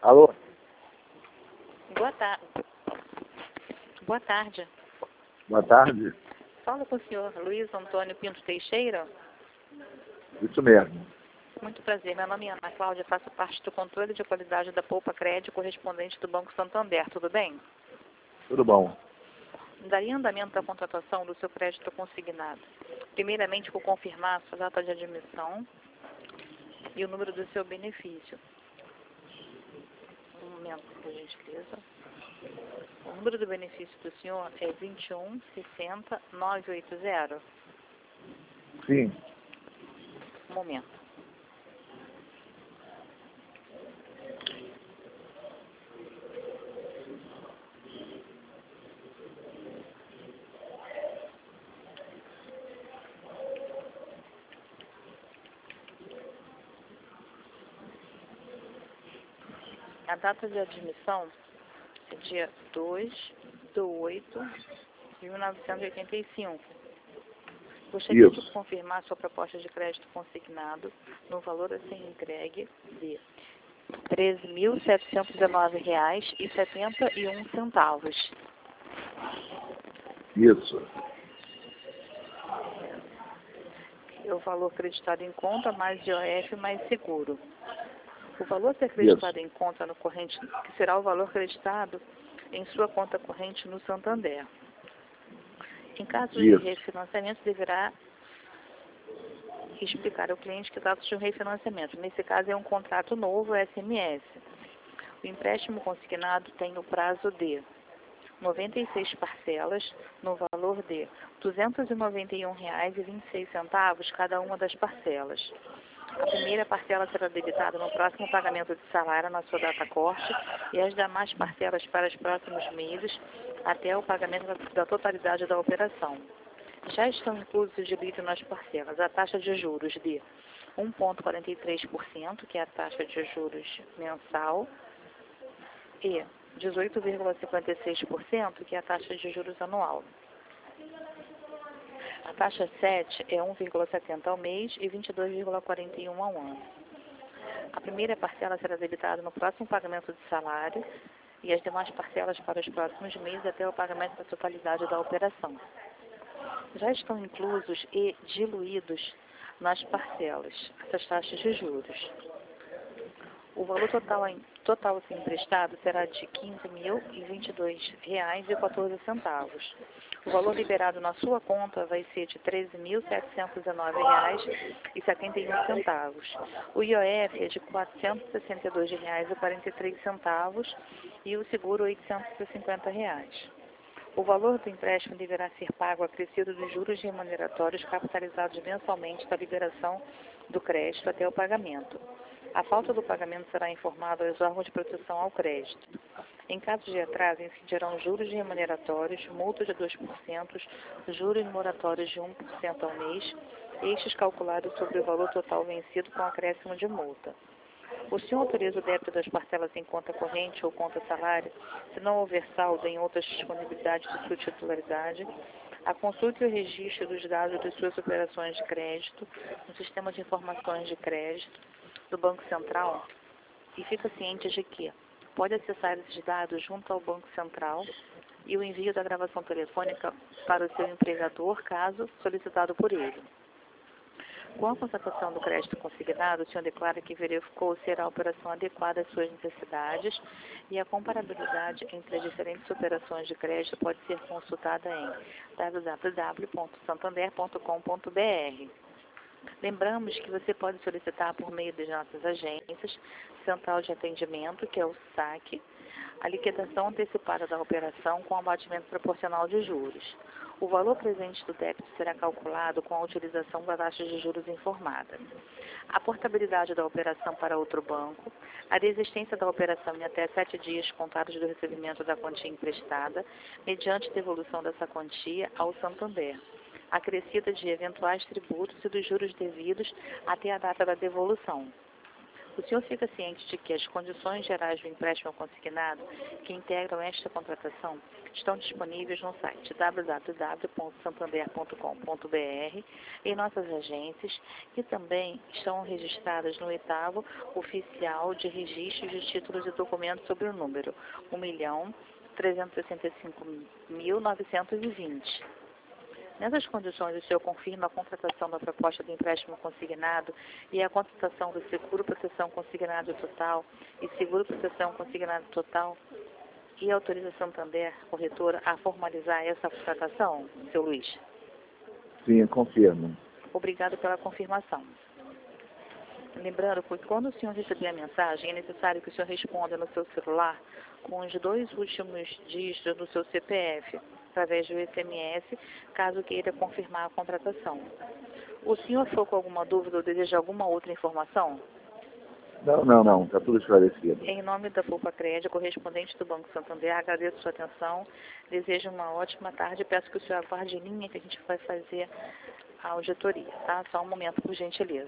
Alô? Boa tarde. Boa tarde. Boa tarde. Fala com o senhor Luiz Antônio Pinto Teixeira. Isso mesmo. Muito prazer. Meu nome é Ana Cláudia, faço parte do controle de qualidade da Poupa Crédito correspondente do Banco Santander. Tudo bem? Tudo bom. Daria andamento à contratação do seu crédito consignado. Primeiramente, vou confirmar a sua data de admissão e o número do seu benefício. Um momento, por gentileza. O número do benefício do senhor é 2160980. Sim. Um momento. A data de admissão é dia 2/8/1985. Gostaria de confirmar sua proposta de crédito consignado no valor a ser entregue de R$ 13.719,71. Isso. É o valor acreditado em conta, mais IOF, mais seguro. O valor a ser acreditado em conta no corrente, que será o valor acreditado em sua conta corrente no Santander. Em caso de refinanciamento, deverá explicar ao cliente que trata de um refinanciamento. Nesse caso, é um contrato novo, SMS. O empréstimo consignado tem o prazo de 96 parcelas, no valor de R$ 291,26 cada uma das parcelas. A primeira parcela será debitada no próximo pagamento de salário na sua data corte e as demais parcelas para os próximos meses até o pagamento da totalidade da operação. Já estão inclusos de direito nas parcelas a taxa de juros de 1,43%, que é a taxa de juros mensal, e 18,56%, que é a taxa de juros anual. A taxa 7 é 1,70 ao mês e 22,41 ao ano. A primeira parcela será debitada no próximo pagamento de salário e as demais parcelas para os próximos meses até o pagamento da totalidade da operação. Já estão inclusos e diluídos nas parcelas essas taxas de juros. O valor total a ser emprestado será de R$ 15.022,14. O valor liberado na sua conta vai ser de R$ 13.719,71. O IOF é de R$ 462,43 e o seguro R$ 850. O valor do empréstimo deverá ser pago acrescido dos juros remuneratórios capitalizados mensalmente da liberação do crédito até o pagamento. A falta do pagamento será informada aos órgãos de proteção ao crédito. Em caso de atraso, incidirão juros remuneratórios, multas de 2%, juros moratórios de 1% ao mês, estes calculados sobre o valor total vencido com acréscimo de multa. O senhor autoriza o débito das parcelas em conta corrente ou conta salário, se não houver saldo em outras disponibilidades de sua titularidade, a consulta e o registro dos dados de suas operações de crédito no Sistema de Informações de Crédito do Banco Central e fica ciente de que pode acessar esses dados junto ao Banco Central e o envio da gravação telefônica para o seu empregador, caso solicitado por ele. Com a constatação do crédito consignado, o senhor declara que verificou ser a operação adequada às suas necessidades e a comparabilidade entre as diferentes operações de crédito pode ser consultada em www.santander.com.br. Lembramos que você pode solicitar por meio das nossas agências, Central de Atendimento, que é o SAC, a liquidação antecipada da operação com abatimento proporcional de juros. O valor presente do débito será calculado com a utilização da taxa de juros informada. A portabilidade da operação para outro banco, a desistência da operação em até 7 dias contados do recebimento da quantia emprestada, mediante devolução dessa quantia ao Santander, acrescida de eventuais tributos e dos juros devidos até a data da devolução. O senhor fica ciente de que as condições gerais do empréstimo consignado que integram esta contratação estão disponíveis no site www.santander.com.br, em nossas agências, e também estão registradas no edital oficial de registro de títulos e documentos sobre o número 1.365.920. Nessas condições, o senhor confirma a contratação da proposta do empréstimo consignado e a contratação do seguro-proteção consignado total e seguro-proteção consignado total e autorização Santander, corretora, a formalizar essa contratação, seu Luiz? Sim, confirmo. Obrigado pela confirmação. Lembrando que quando o senhor receber a mensagem, é necessário que o senhor responda no seu celular com os 2 últimos dígitos do seu CPF, através do SMS, caso queira confirmar a contratação. O senhor ficou com alguma dúvida ou deseja alguma outra informação? Não. Está tudo esclarecido. Em nome da Poupa Crédito, correspondente do Banco Santander, agradeço sua atenção, desejo uma ótima tarde e peço que o senhor aguarde em linha que a gente vai fazer a auditoria, tá? Só um momento, por gentileza.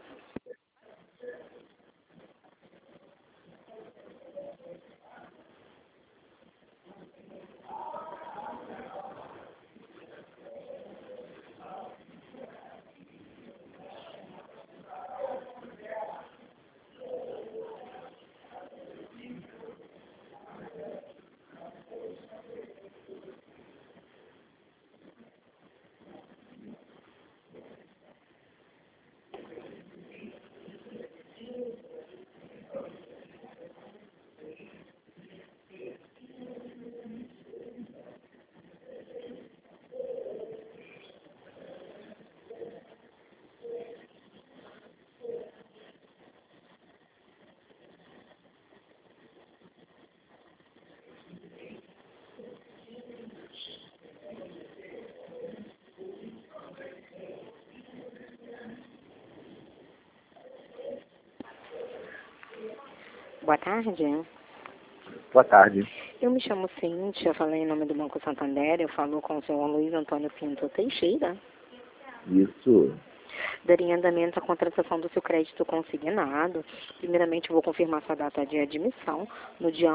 Boa tarde. Boa tarde. Eu me chamo Cíntia, falei em nome do Banco Santander, eu falo com o senhor Luiz Antônio Pinto Teixeira. Isso. Daria andamento à contratação do seu crédito consignado. Primeiramente, eu vou confirmar sua data de admissão no dia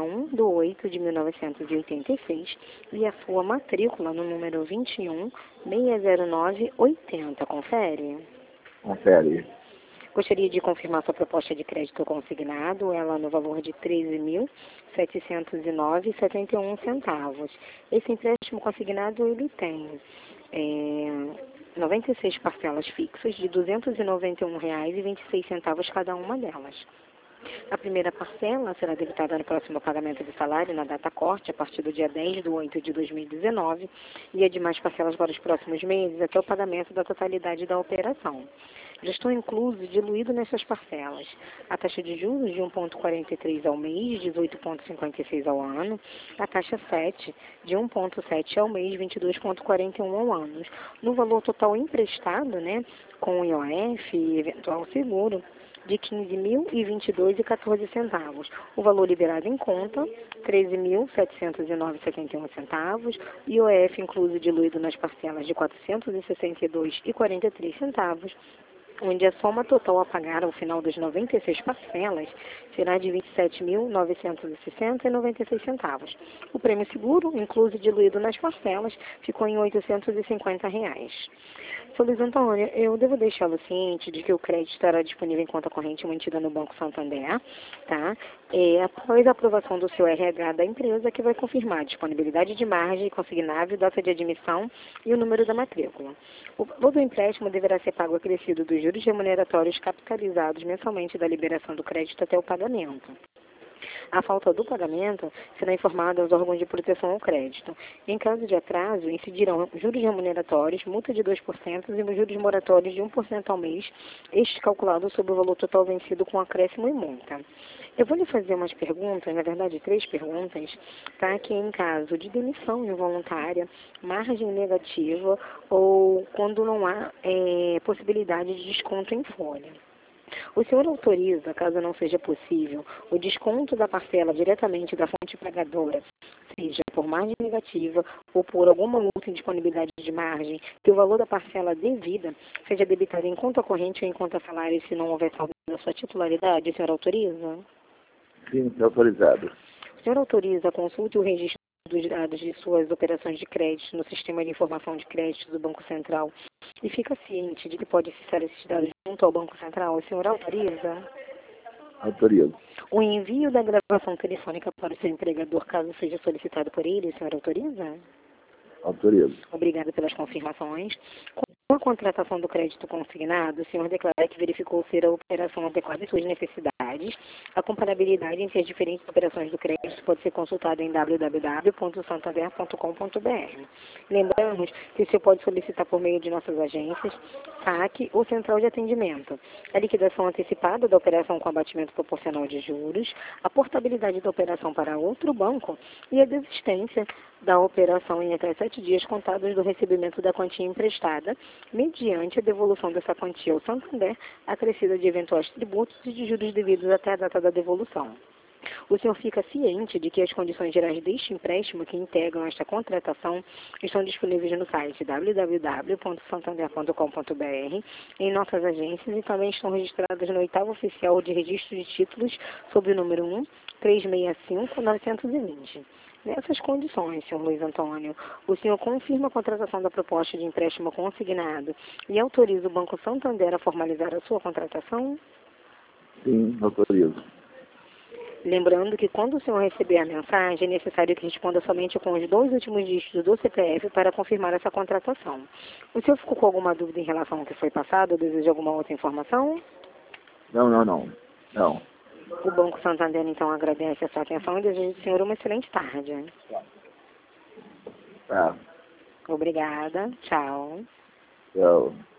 1/8/1986 e a sua matrícula no número 21-609-80. Confere? Confere. Gostaria de confirmar sua proposta de crédito consignado, ela no valor de R$ 13.709,71. Esse empréstimo consignado, ele tem 96 parcelas fixas de R$ 291,26 cada uma delas. A primeira parcela será debitada no próximo pagamento de salário na data corte, a partir do dia 10/8/2019, e as demais parcelas para os próximos meses até o pagamento da totalidade da operação. Já estão inclusos, diluído nessas parcelas, a taxa de juros de 1,43 ao mês, 18,56 ao ano, a taxa 7 de 1,7 ao mês, 22,41 ao ano. No valor total emprestado, né, com o IOF e eventual seguro, de R$ 15.022,14. O valor liberado em conta, R$ 13.709,71. IOF incluso diluído nas parcelas de R$ 462,43, onde a soma total a pagar ao final das 96 parcelas será de R$ 27.960,96. O prêmio seguro, incluso diluído nas parcelas, ficou em R$ 850. Sr. Luiz Antônio, eu devo deixá-lo ciente de que o crédito estará disponível em conta corrente mantida no Banco Santander, tá? Após a aprovação do seu RH da empresa, que vai confirmar a disponibilidade de margem consignável, data de admissão e o número da matrícula. O valor do empréstimo deverá ser pago acrescido dos juros remuneratórios capitalizados mensalmente da liberação do crédito até o pagamento. A falta do pagamento será informada aos órgãos de proteção ao crédito. Em caso de atraso, incidirão juros remuneratórios, multa de 2% e juros moratórios de 1% ao mês, este calculado sobre o valor total vencido com acréscimo e multa. Eu vou lhe fazer umas perguntas, na verdade 3 perguntas, tá? Que em caso de demissão involuntária, margem negativa ou quando não há possibilidade de desconto em folha. O senhor autoriza, caso não seja possível, o desconto da parcela diretamente da fonte pagadora, seja por margem negativa ou por alguma multa em disponibilidade de margem, que o valor da parcela devida seja debitado em conta corrente ou em conta salário se não houver saldo da sua titularidade, o senhor autoriza? Sim, está autorizado. O senhor autoriza a consulta e o registro dos dados de suas operações de crédito no sistema de informação de crédito do Banco Central e fica ciente de que pode acessar esses dados junto ao Banco Central? O senhor autoriza? Autorizo. O envio da gravação telefônica para o seu empregador, caso seja solicitado por ele, o senhor autoriza? Autorizo. Obrigada pelas confirmações. Com a contratação do crédito consignado, o senhor declara que verificou ser a operação adequada às suas necessidades. A comparabilidade entre as diferentes operações do crédito pode ser consultada em www.santander.com.br. Lembramos que o senhor pode solicitar por meio de nossas agências, SAC ou Central de Atendimento, a liquidação antecipada da operação com abatimento proporcional de juros, a portabilidade da operação para outro banco e a desistência da operação em até 7 dias contados do recebimento da quantia emprestada, mediante a devolução dessa quantia ao Santander, acrescida de eventuais tributos e de juros devidos até a data da devolução. O senhor fica ciente de que as condições gerais deste empréstimo que integram esta contratação estão disponíveis no site www.santander.com.br, em nossas agências e também estão registradas no 8º Oficial de Registro de Títulos, sob o número 1-365-920. Nessas condições, senhor Luiz Antônio, o senhor confirma a contratação da proposta de empréstimo consignado e autoriza o Banco Santander a formalizar a sua contratação? Sim, autorizo. Lembrando que quando o senhor receber a mensagem, é necessário que responda somente com os 2 últimos dígitos do CPF para confirmar essa contratação. O senhor ficou com alguma dúvida em relação ao que foi passado ou deseja alguma outra informação? Não. O Banco Santander, então, agradece a sua atenção e deseja ao senhor uma excelente tarde. Tá. Obrigada. Tchau. Tchau.